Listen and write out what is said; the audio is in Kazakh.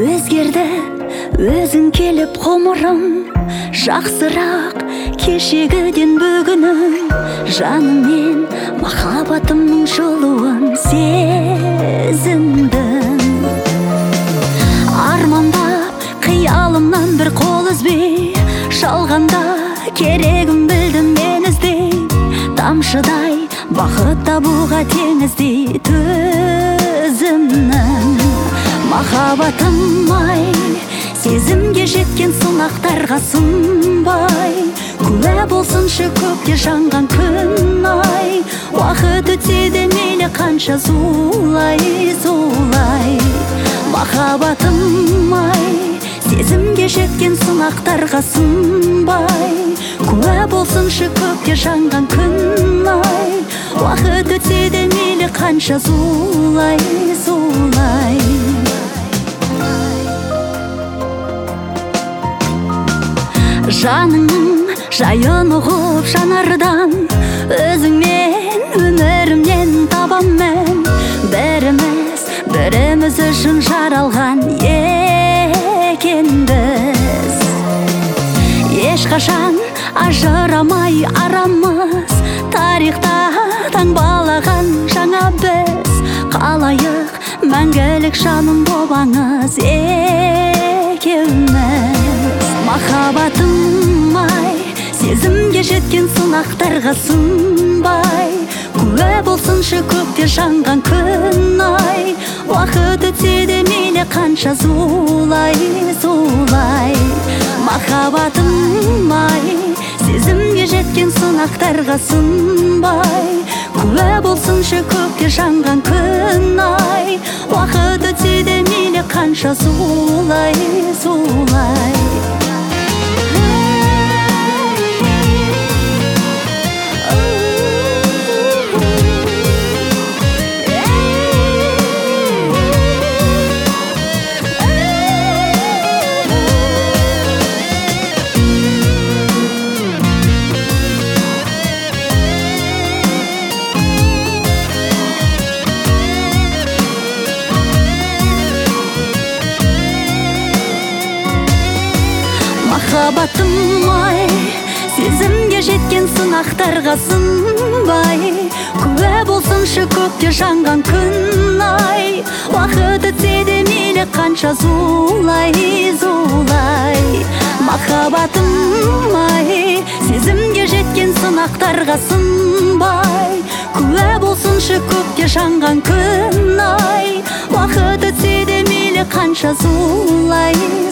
Өзгерді өзің келіп ғұмырым, жақсырақ кешегіден бүгінім. Жаныммен махаббатымның жылуын сезіндім. Армандап қиялымнан бір қол үзбей, шалғанда керегім білдім мен іздей. Тамшыдай бақыт табуға теңіздей төзімнің. Махаббатым ай, сезімге жеткен сынақтарға сынбай, куә болсыншы көкте жанған күн ай. Уақыт өтсе де мейлі қанша зулай. Махаббатым ай, сезімге жеткен сынақтарға сынбай, куә болсыншы көкте жанған күн ай. Уақыт өтсе де мейлі қанша зулай. Жаныңның жайын ұғып жанардан, өзіңмен өмірімнен табам мен. Біріміз үшін жаралған екенбіз. Ешқашан ажырамай арамыз, тарихта таңбалаған жаңа біз. Қалайық мәңгілік жаным болбаңыз екеуміз. Махаббатым ай, сезімге жеткен сынақтарға сынбай, куә болсыншы көкте жанған күн ай. Уақыт өтсе де мейлі қанша зулай. Махаббатым ай, сезімге жеткен сынақтарға сынбай, куә болсыншы көкте жанған күн ай. Уақыт өтсе де мейлі қанша зулай. Махаббатым ай, сезімге жеткен сынақтарға сынбай, куә болсыншы көкте жанған күн ай. Уақыт өтсе де мейлі қанша зулай. Махаббатым ай, сезімге жеткен сынақтарға сынбай, куә болсыншы көкте жанған күн ай. Уақыт өтсе де мейлі қанша зулай.